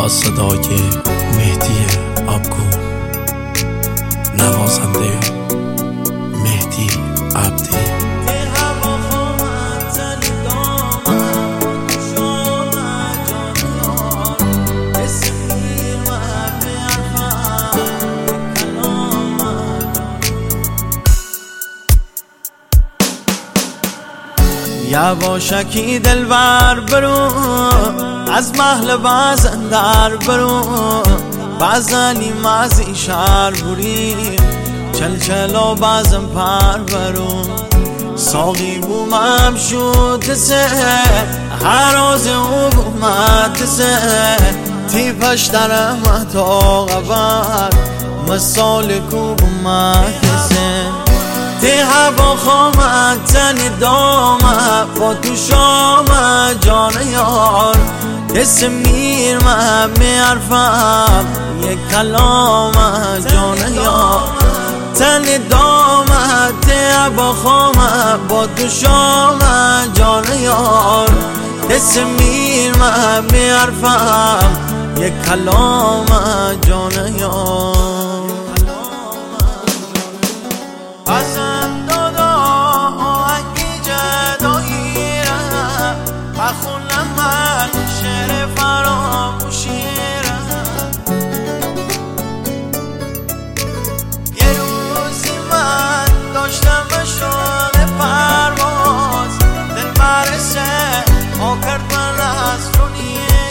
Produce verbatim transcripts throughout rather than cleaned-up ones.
با صدای مهدی آبگون، نوازنده مهدی عبدی. یواشکی دلبر برو از محل بزن در برو، بزنی مزی شهر بوری چل چلا بزن پر برو. ساقی بومم شد سه هر روز او بومد سه تیپش درم تا قبر مثال کو بومد سه تی هوا خامد تنی دامد با تو شامد جان یار اسم میر من میعرفم یک کلامد جان یار تنی دامد تی هوا خامد با تو شامد جان یار اسم میر من میعرفم یک کلامد جان یار. بزن دادا آهنگی جداییره بخونم من شعر فراموشیره. یه روزی من داشتم به شوق پرواز دل برسه ما کرد من از دنیا.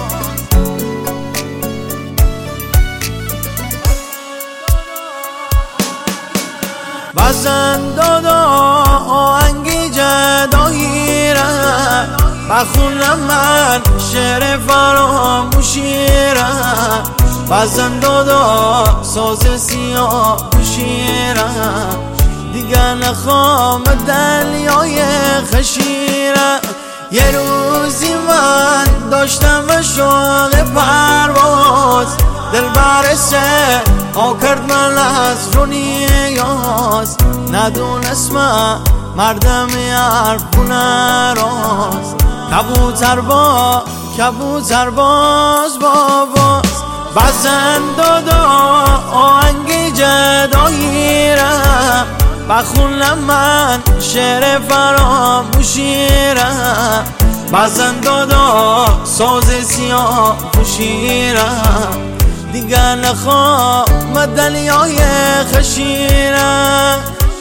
بزن دادا آهنگی جداییره بخونم من شعر فراموشیره. بزن دادا ساز سیاه پوشیره دیگه نخوام دلیای خشیره. یه روزی من داشتم به شوق پرواز دل برسه ها کرد من از رو نیاز ندونست من مردم حرفونه راست کبوتر با کبوتر باز با باز. بزن دادا آهنگی جداییره بخونم من شعر فراموشیره. بزن دادا ساز سیاه پوشیره دیگه نخوام دلیای خشیره.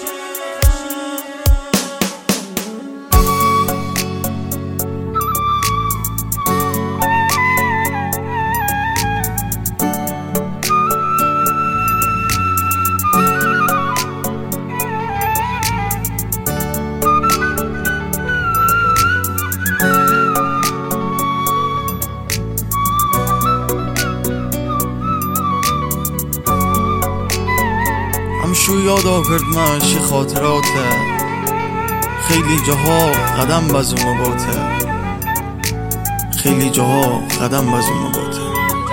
همشو یادا کرد ماشی خاطراته خیلی جاها قدم بزوم باته خیلی جاها قدم بزوم باته.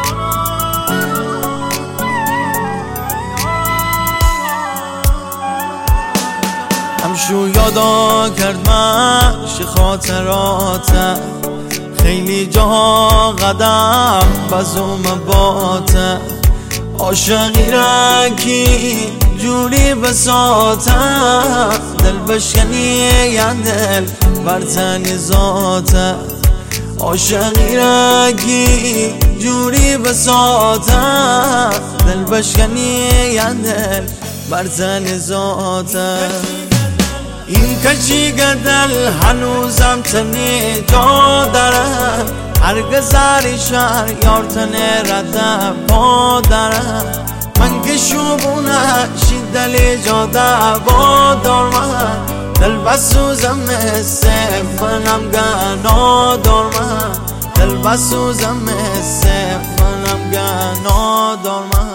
همشو یادا کرد ماشی خاطراته خیلی جاها قدم بزوم باته. عاشقی را کی جوری بساته دل بشکنی یا دل برتنی ذاته. عاشقی را کی جوری بساته دل بشکنی یا دل برتنی ذاته. این کچی گدل هنوزم تنی جا داره هرگز زری شهر یار تنه رده پا داره. من که شوبونه شید دلی جاده با دارمه دل بسوزم مثل منم گنا دارمه دل بسوزم مثل منم گنا دارمه.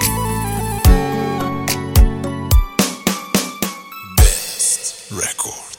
Records.